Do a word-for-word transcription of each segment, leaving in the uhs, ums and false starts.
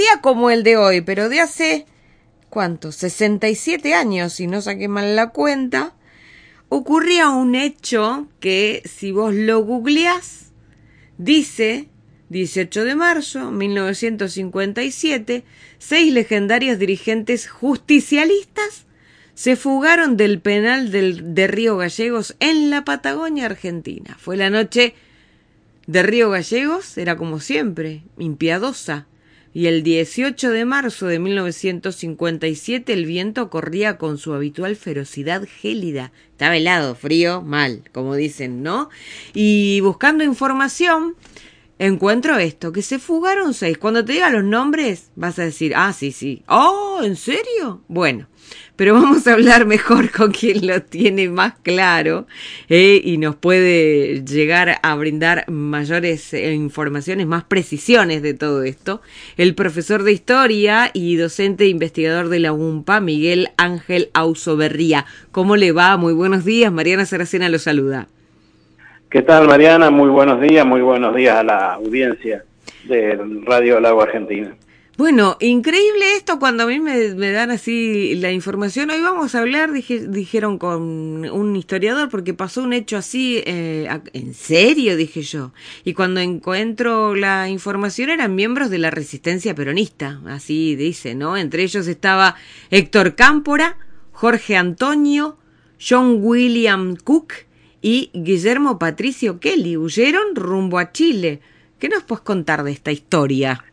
Día como el de hoy, pero de hace, ¿cuántos? sesenta y siete años, si no saqué mal la cuenta, ocurría un hecho que, si vos lo googleás, dice, dieciocho de marzo de mil novecientos cincuenta y siete, seis legendarios dirigentes justicialistas se fugaron del penal del, de Río Gallegos en la Patagonia Argentina. Fue la noche de Río Gallegos, era como siempre, impiadosa. Y el dieciocho de marzo de mil novecientos cincuenta y siete el viento corría con su habitual ferocidad gélida. Estaba helado, frío, mal, como dicen, ¿no? Y buscando información, encuentro esto, que se fugaron seis. Cuando te diga los nombres, vas a decir, ah, sí, sí. Oh, ¿en serio? Bueno, pero vamos a hablar mejor con quien lo tiene más claro eh, y nos puede llegar a brindar mayores eh, informaciones, más precisiones de todo esto. El profesor de Historia y docente e investigador de la U M P A, Miguel Ángel Ausoberría. ¿Cómo le va? Muy buenos días. Mariana Saracena lo saluda. ¿Qué tal, Mariana? Muy buenos días, muy buenos días a la audiencia de Radio Lago Argentina. Bueno, increíble esto cuando a mí me, me dan así la información. Hoy vamos a hablar, dije, dijeron con un historiador, porque pasó un hecho así, eh, ¿en serio? Dije yo. Y cuando encuentro la información eran miembros de la resistencia peronista, así dice, ¿no? Entre ellos estaba Héctor Cámpora, Jorge Antonio, John William Cook y Guillermo Patricio Kelly. Huyeron rumbo a Chile. ¿Qué nos puedes contar de esta historia?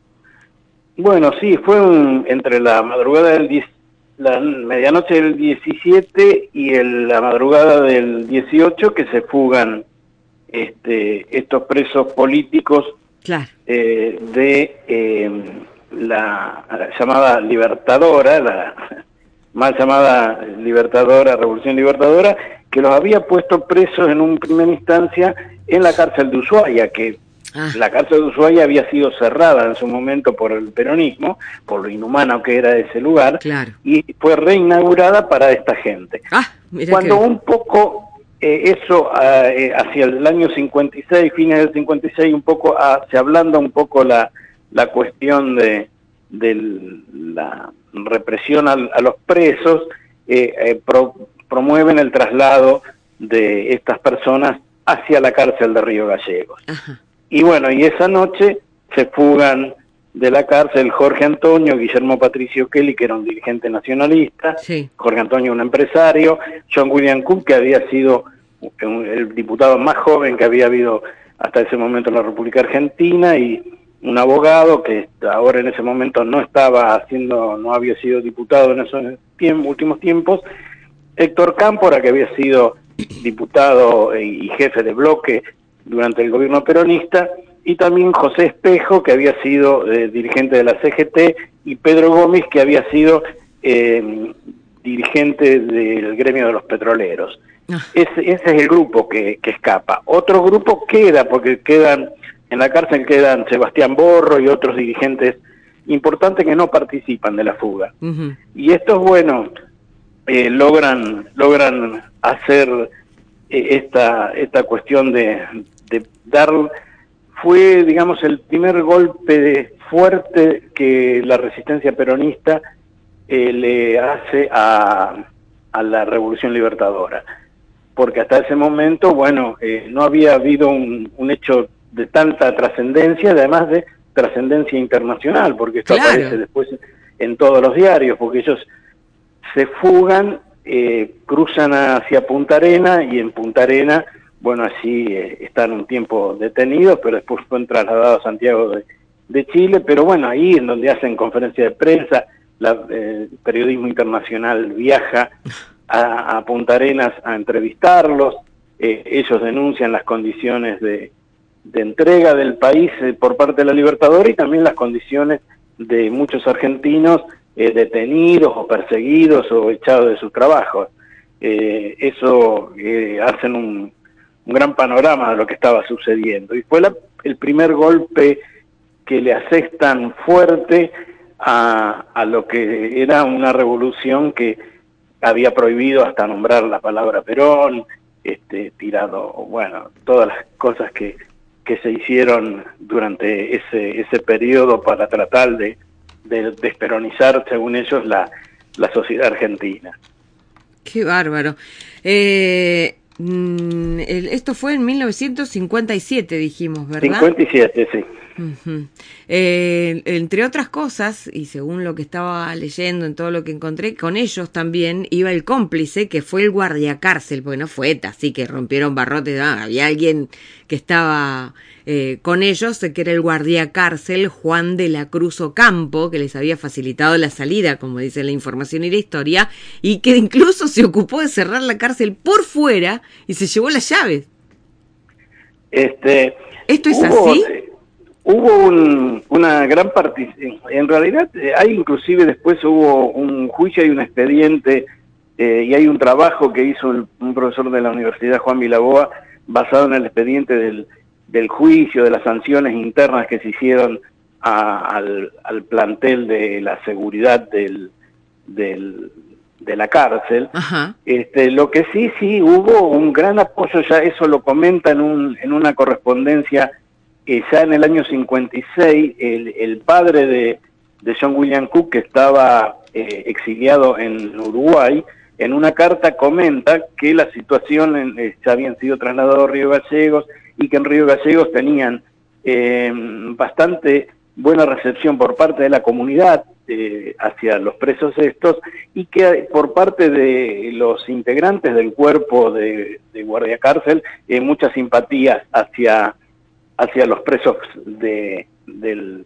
Bueno, sí, fue un, entre la madrugada del diez, la medianoche del diecisiete y el, la madrugada del dieciocho que se fugan este, estos presos políticos claro. eh, de eh, la, la llamada Libertadora, la mal llamada Libertadora, Revolución Libertadora, que los había puesto presos en un primera instancia en la cárcel de Ushuaia, que Ah. la cárcel de Ushuaia había sido cerrada en su momento por el peronismo, por lo inhumano que era ese lugar, claro. y fue reinaugurada para esta gente. Ah, Cuando que... un poco eh, eso, eh, hacia el año cincuenta y seis, fines del cincuenta y seis, un poco ah, se ablanda un poco la, la cuestión de, de la represión a, a los presos, eh, eh, pro, promueven el traslado de estas personas hacia la cárcel de Río Gallegos. Ajá. Y bueno, y esa noche se fugan de la cárcel Jorge Antonio, Guillermo Patricio Kelly, que era un dirigente nacionalista, sí. Jorge Antonio un empresario, John William Cook, que había sido el diputado más joven que había habido hasta ese momento en la República Argentina, y un abogado que ahora en ese momento no estaba haciendo, no había sido diputado en esos tiempos, últimos tiempos, Héctor Cámpora, que había sido diputado y jefe de bloque durante el gobierno peronista, y también José Espejo, que había sido eh, dirigente de la C G T, y Pedro Gómez, que había sido eh, dirigente del gremio de los petroleros. Ah. Ese, ese es el grupo que, que escapa. Otro grupo queda, porque quedan en la cárcel quedan Sebastián Borro y otros dirigentes importantes que no participan de la fuga. Uh-huh. Y estos, bueno, eh, logran, logran hacer esta esta cuestión de, de dar, fue digamos el primer golpe de fuerte que la resistencia peronista eh, le hace a, a la Revolución Libertadora, porque hasta ese momento, bueno, eh, no había habido un, un hecho de tanta trascendencia, además de trascendencia internacional, porque esto claro. aparece después en todos los diarios, porque ellos se fugan, Eh, cruzan hacia Punta Arena, y en Punta Arena, bueno, allí eh, están un tiempo detenidos, pero después fueron trasladados a Santiago de, de Chile, pero bueno, ahí en donde hacen conferencia de prensa, la, eh, el periodismo internacional viaja a, a Punta Arenas a entrevistarlos, eh, ellos denuncian las condiciones de, de entrega del país eh, por parte de la Libertadora, y también las condiciones de muchos argentinos Eh, detenidos o perseguidos o echados de sus trabajos. Eh, eso eh, hacen un, un gran panorama de lo que estaba sucediendo. Y fue la, el primer golpe que le asestan fuerte a, a lo que era una revolución que había prohibido hasta nombrar la palabra Perón, este, tirado, bueno, todas las cosas que que se hicieron durante ese, ese periodo para tratar de, de desperonizar, según ellos, la, la sociedad argentina. Qué bárbaro. Eh, el, esto fue en mil novecientos cincuenta y siete, dijimos, ¿verdad? cincuenta y siete, sí. Uh-huh. Eh, entre otras cosas, y según lo que estaba leyendo, en todo lo que encontré, con ellos también iba el cómplice, que fue el guardiacárcel, porque no fue ETA, así que rompieron barrotes, no, había alguien que estaba eh, con ellos, que era el guardiacárcel Juan de la Cruz Ocampo, que les había facilitado la salida, como dice la información y la historia, y que incluso se ocupó de cerrar la cárcel por fuera y se llevó las llaves. Este, ¿Esto es hubo, así? Hubo un, una gran participación, en realidad hay inclusive después hubo un juicio y un expediente eh, y hay un trabajo que hizo el, un profesor de la Universidad, Juan Vilaboa, basado en el expediente del, del juicio, de las sanciones internas que se hicieron a, al, al plantel de la seguridad del, del, de la cárcel. Ajá. Este, lo que sí, sí, hubo un gran apoyo, ya eso lo comenta en, un, en una correspondencia. Que ya en el año cincuenta y seis, el, el padre de, de John William Cook, que estaba eh, exiliado en Uruguay, en una carta comenta que la situación en, eh, ya habían sido trasladados a Río Gallegos y que en Río Gallegos tenían eh, bastante buena recepción por parte de la comunidad eh, hacia los presos estos, y que por parte de los integrantes del cuerpo de, de guardia cárcel, eh, muchas simpatías hacia hacia los presos de, del,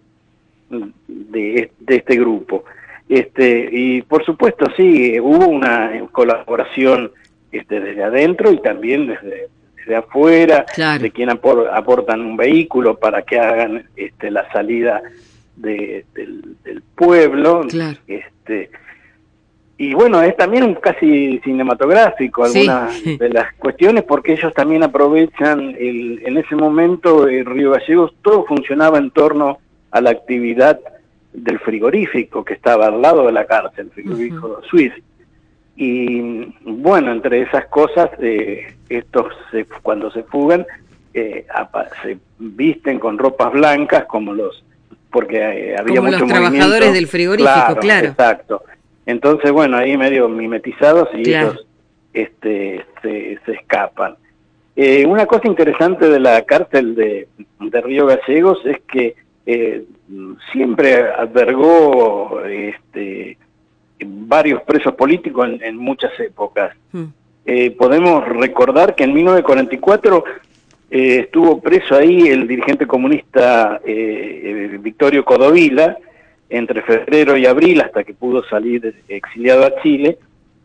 de, de este grupo. Este, y por supuesto, sí, hubo una colaboración este, desde adentro y también desde, desde afuera, claro. de quien apor, aportan un vehículo para que hagan este, la salida de, del, del pueblo. Claro. Este, y bueno, es también un casi cinematográfico algunas sí. de las cuestiones, porque ellos también aprovechan, el, en ese momento en Río Gallegos todo funcionaba en torno a la actividad del frigorífico que estaba al lado de la cárcel, el frigorífico uh-huh. Suiz. Y bueno, entre esas cosas, eh, estos se, cuando se fugan, eh, se visten con ropas blancas como los, porque eh, había como mucho los trabajadores movimiento. Del frigorífico, claro. claro. Exacto. Entonces, bueno, ahí medio mimetizados y claro. ellos este, se, se escapan. Eh, una cosa interesante de la cárcel de, de Río Gallegos es que eh, siempre albergó este, varios presos políticos en, en muchas épocas. Mm. Eh, podemos recordar que en mil novecientos cuarenta y cuatro eh, estuvo preso ahí el dirigente comunista eh, eh, Victorio Codovila, entre febrero y abril, hasta que pudo salir exiliado a Chile,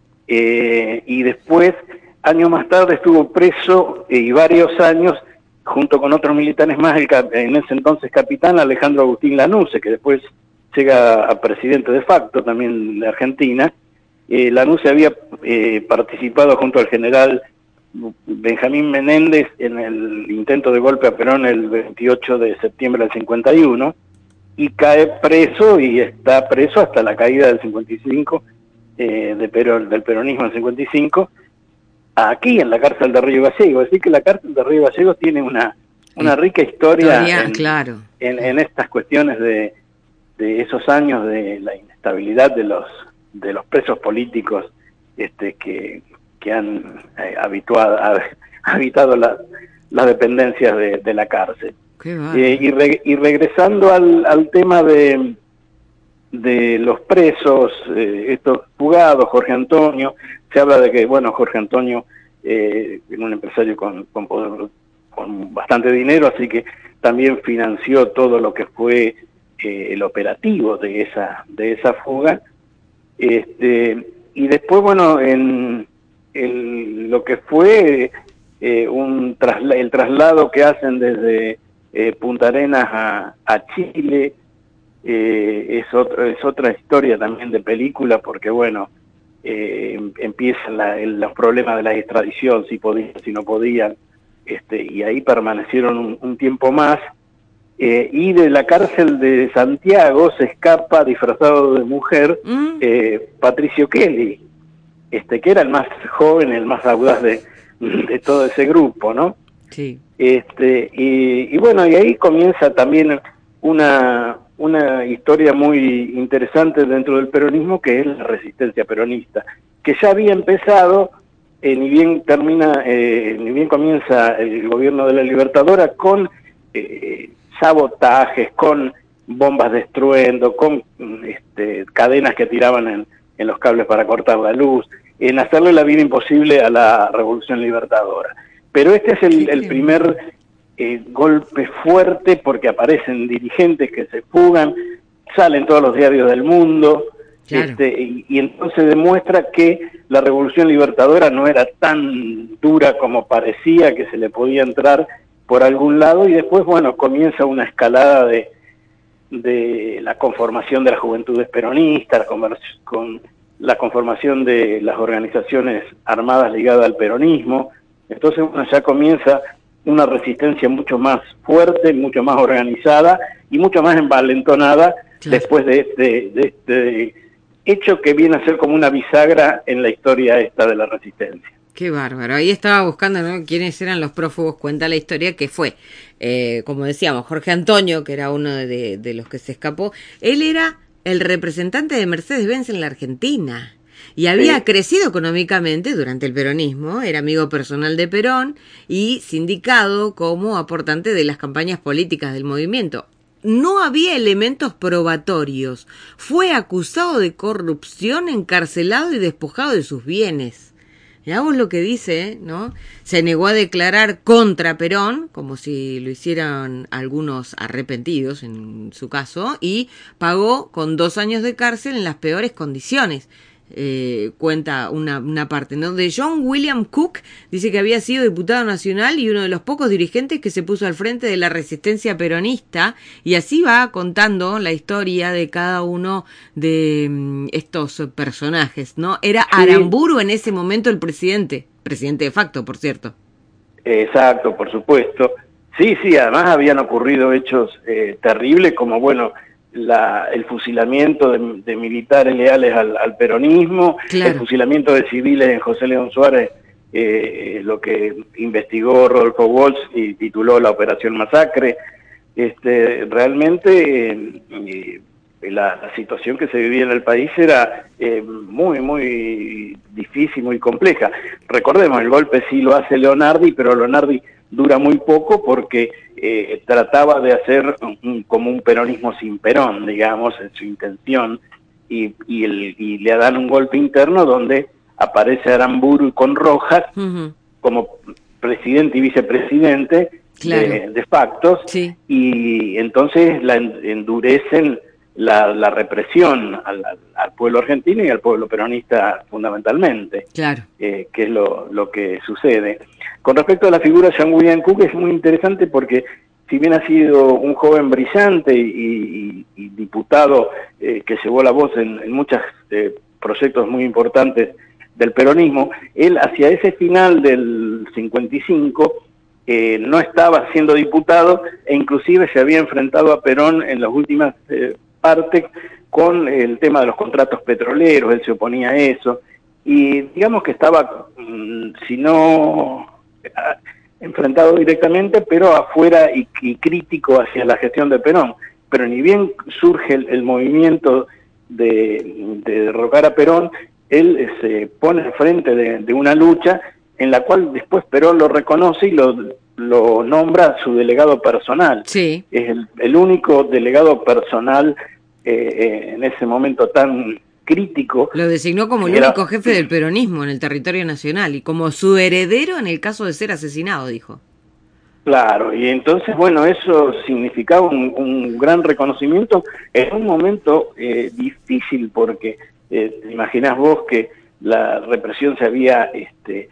eh, y después, años más tarde, estuvo preso eh, y varios años, junto con otros militares más, el, en ese entonces capitán Alejandro Agustín Lanusse, que después llega a presidente de facto también de Argentina. Eh, Lanusse había eh, participado junto al general Benjamín Menéndez en el intento de golpe a Perón el veintiocho de septiembre del cincuenta y uno, y cae preso y está preso hasta la caída del cincuenta y cinco, eh, de Perón, del peronismo en cincuenta y cinco, aquí en la cárcel de Río Gallegos. Así que la cárcel de Río Gallegos tiene una, una rica historia, historia en, claro. en, en estas cuestiones de, de esos años de la inestabilidad de los, de los presos políticos este, que, que han eh, habituado, ha, habitado las las dependencias de, de la cárcel. Eh, y, re, y regresando al, al tema de, de los presos, eh, estos fugados, Jorge Antonio, se habla de que, bueno, Jorge Antonio eh, es un empresario con, con, poder, con bastante dinero, así que también financió todo lo que fue eh, el operativo de esa, de esa fuga. Este, y después, bueno, en el, lo que fue eh, un trasla, el traslado que hacen desde Eh, Punta Arenas a, a Chile, eh, es, otro, es otra historia también de película, porque bueno, eh, empiezan la, el, los problemas de la extradición, si podían, si no podían, este, y ahí permanecieron un, un tiempo más, eh, y de la cárcel de Santiago se escapa disfrazado de mujer mm. eh, Patricio Kelly, este, que era el más joven, el más audaz de, de todo ese grupo, ¿no? Sí. Este, y, y bueno, y ahí comienza también una, una historia muy interesante dentro del peronismo, que es la resistencia peronista, que ya había empezado, eh, ni bien termina, eh, ni bien comienza el gobierno de la Libertadora, con eh, sabotajes, con bombas de estruendo, con este, cadenas que tiraban en, en los cables para cortar la luz, en hacerle la vida imposible a la Revolución Libertadora. Pero este es el, el primer eh, golpe fuerte, porque aparecen dirigentes que se fugan, salen todos los diarios del mundo, claro. este, y, y entonces demuestra que la Revolución Libertadora no era tan dura como parecía, que se le podía entrar por algún lado, y después, bueno, comienza una escalada de, de la conformación de las juventudes peronistas, con, con la conformación de las organizaciones armadas ligadas al peronismo. Entonces, bueno, ya comienza una resistencia mucho más fuerte, mucho más organizada y mucho más envalentonada, claro, después de este, de este hecho que viene a ser como una bisagra en la historia esta de la resistencia. Qué bárbaro. Ahí estaba buscando, ¿no?, quiénes eran los prófugos. Cuenta la historia que fue, eh, como decíamos, Jorge Antonio, que era uno de, de los que se escapó. Él era el representante de Mercedes-Benz en la Argentina y había sí. crecido económicamente durante el peronismo, era amigo personal de Perón y sindicado como aportante de las campañas políticas del movimiento. No había elementos probatorios. Fue acusado de corrupción, encarcelado y despojado de sus bienes. Mirá vos lo que dice, ¿no? Se negó a declarar contra Perón, como si lo hicieran algunos arrepentidos en su caso, y pagó con dos años de cárcel en las peores condiciones. Eh, cuenta una, una parte, ¿no? De John William Cook, dice que había sido diputado nacional y uno de los pocos dirigentes que se puso al frente de la resistencia peronista, y así va contando la historia de cada uno de um, estos personajes, ¿no? Era sí. Aramburu en ese momento el presidente, presidente de facto, por cierto. Exacto, por supuesto. Sí, sí, además habían ocurrido hechos eh, terribles, como, bueno, La, el fusilamiento de, de militares leales al, al peronismo, claro. el fusilamiento de civiles en José León Suárez, eh, lo que investigó Rodolfo Walsh y tituló la Operación Masacre. Este, realmente eh, la, la situación que se vivía en el país era eh, muy, muy difícil, muy compleja. Recordemos, el golpe sí lo hace Leonardi, pero Leonardi dura muy poco porque eh, trataba de hacer un, como un peronismo sin Perón, digamos, en su intención, y, y, el, y le dan un golpe interno donde aparece Aramburu con Rojas uh-huh. como presidente y vicepresidente claro. de, de facto, sí. y entonces la endurecen la, la represión al, al pueblo argentino y al pueblo peronista fundamentalmente, claro. eh, que es lo, lo que sucede. Con respecto a la figura de John William Cook, es muy interesante porque si bien ha sido un joven brillante y, y, y diputado eh, que llevó la voz en, en muchos eh, proyectos muy importantes del peronismo, él hacia ese final del cincuenta y cinco eh, no estaba siendo diputado e inclusive se había enfrentado a Perón en las últimas eh, partes con el tema de los contratos petroleros, él se oponía a eso, y digamos que estaba, mmm, si no enfrentado directamente, pero afuera y, y crítico hacia la gestión de Perón. Pero ni bien surge el, el movimiento de, de derrocar a Perón, él se pone al frente de, de una lucha en la cual después Perón lo reconoce y lo, lo nombra su delegado personal. Sí. Es el, el único delegado personal eh, eh, en ese momento tan crítico. Lo designó como el era, único jefe del peronismo en el territorio nacional y como su heredero en el caso de ser asesinado, dijo. Claro, y entonces, bueno, eso significaba un, un gran reconocimiento en un momento eh, difícil, porque eh, te imaginás vos que la represión se había este,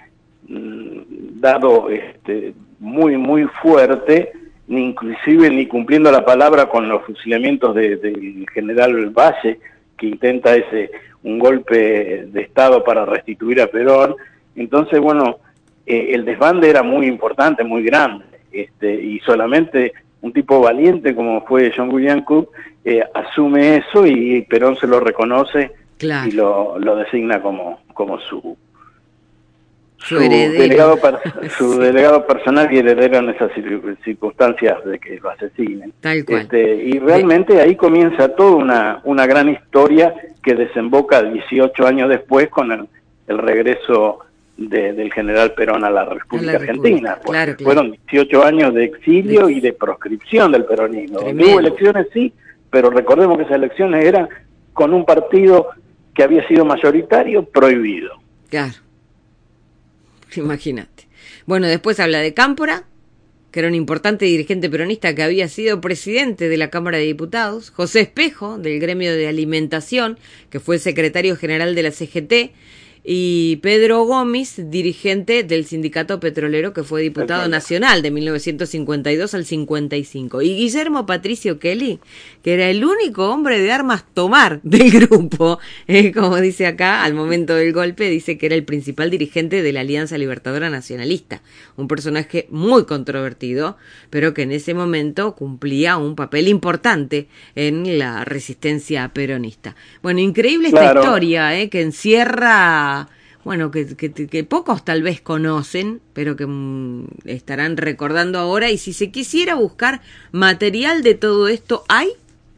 dado este, muy, muy fuerte, ni inclusive ni cumpliendo la palabra con los fusilamientos del de general Valle, que intenta ese un golpe de Estado para restituir a Perón. Entonces, bueno, eh, el desbande era muy importante, muy grande, este, y solamente un tipo valiente como fue John William Cook eh, asume eso y Perón se lo reconoce, claro. y lo, lo designa como, como su su, su delegado, per, su sí. delegado personal y heredero en esas circunstancias de que lo asesinen. Tal cual. Este, y realmente de... ahí comienza toda una, una gran historia que desemboca dieciocho años después con el, el regreso de, del general Perón a la República, a la República Argentina. Claro, claro. Fueron dieciocho años de exilio de... y de proscripción del peronismo. Hubo elecciones, sí, pero recordemos que esas elecciones eran con un partido que había sido mayoritario prohibido. Claro. Imagínate. Bueno, después habla de Cámpora, que era un importante dirigente peronista que había sido presidente de la Cámara de Diputados, José Espejo, del gremio de alimentación, que fue secretario general de la C G T, y Pedro Gómez, dirigente del sindicato petrolero, que fue diputado Perfecto. nacional de mil novecientos cincuenta y dos al cincuenta y cinco. Y Guillermo Patricio Kelly, que era el único hombre de armas tomar del grupo, eh, como dice acá, al momento del golpe, dice que era el principal dirigente de la Alianza Libertadora Nacionalista. Un personaje muy controvertido, pero que en ese momento cumplía un papel importante en la resistencia peronista. Bueno, increíble esta claro. historia, eh, que encierra... Bueno, que, que, que pocos tal vez conocen, pero que mmm, estarán recordando ahora. Y si se quisiera buscar material de todo esto, ¿hay?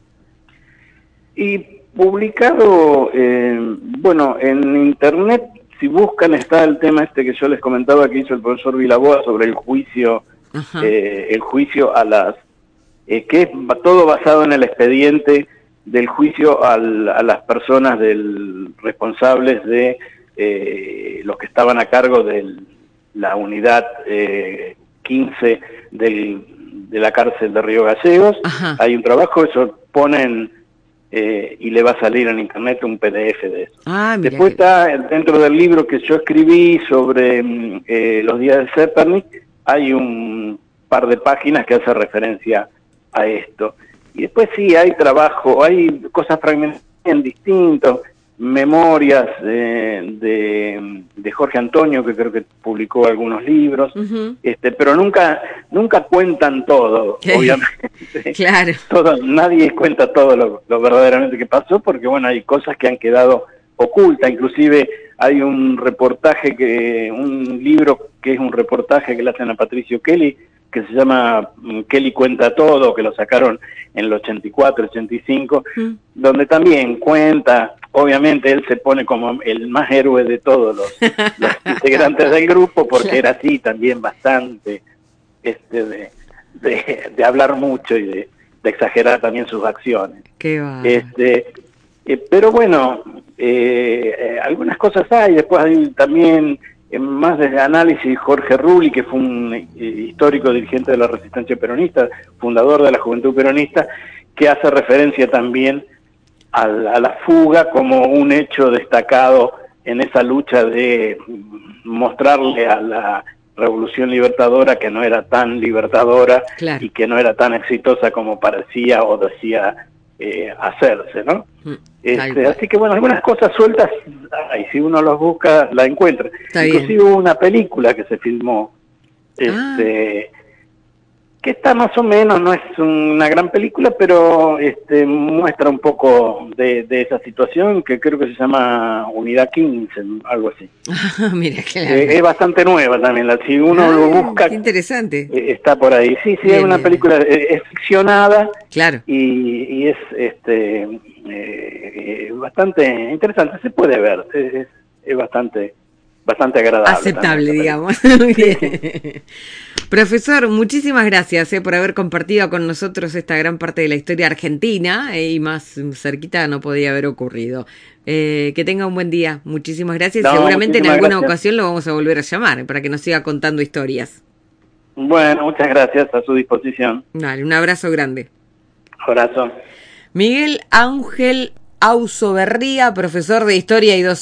Y publicado, eh, bueno, en internet, si buscan, está el tema este que yo les comentaba que hizo el profesor Vilaboa sobre el juicio, eh, el juicio a las, eh, que es todo basado en el expediente del juicio al, a las personas del responsables de Eh, los que estaban a cargo de la unidad eh, quince del, de la cárcel de Río Gallegos. Ajá. Hay un trabajo, eso ponen eh, y le va a salir en internet un P D F de eso. Ah, Después que... está dentro del libro que yo escribí sobre eh, los días de Zepernik, hay un par de páginas que hace referencia a esto. Y después sí, hay trabajo, hay cosas fragmentadas en distintos... memorias eh, de, de Jorge Antonio, que creo que publicó algunos libros, uh-huh. este, pero nunca nunca cuentan todo, obviamente. Claro. Todo, nadie cuenta todo lo, lo verdaderamente que pasó, porque bueno, hay cosas que han quedado ocultas, inclusive hay un reportaje, que un libro que es un reportaje que le hacen a Patricio Kelly, que se llama Kelly cuenta todo, que lo sacaron en el ochenta y cuatro, ochenta y cinco, mm. donde también cuenta, obviamente él se pone como el más héroe de todos los, los integrantes del grupo, porque claro. era así también bastante, este de, de, de hablar mucho y de, de exagerar también sus acciones. Qué va. Este, eh, pero bueno, eh, eh, algunas cosas hay, después hay también... más de análisis, Jorge Rulli, que fue un eh, histórico dirigente de la resistencia peronista, fundador de la Juventud Peronista, que hace referencia también a la, a la fuga como un hecho destacado en esa lucha de mostrarle a la Revolución Libertadora que no era tan libertadora, claro. y que no era tan exitosa como parecía o decía eh, hacerse, ¿no? Mm. Este, así que bueno, algunas cosas sueltas, y si uno los busca, la encuentra. Está Inclusive bien. Hubo una película que se filmó, este, ah. que está más o menos, no es una gran película, pero este, muestra un poco de, de esa situación, que creo que se llama Unidad quince, algo así. Mira, claro. eh, es bastante nueva también, la, si uno ah, lo busca, qué interesante. Eh, está por ahí. Sí, sí, bien, es una bien. película, eh, es ficcionada, claro. y, y es este eh, bastante interesante, se puede ver, es, es bastante bastante agradable. Aceptable, también, digamos. Bien. Profesor, muchísimas gracias eh, por haber compartido con nosotros esta gran parte de la historia argentina, eh, y más cerquita no podía haber ocurrido. Eh, que tenga un buen día. Muchísimas gracias. No, Seguramente en alguna gracias. ocasión lo vamos a volver a llamar para que nos siga contando historias. Bueno, muchas gracias, a su disposición. Dale, un abrazo grande. Abrazo. Miguel Ángel Ausoberría, profesor de Historia y docente.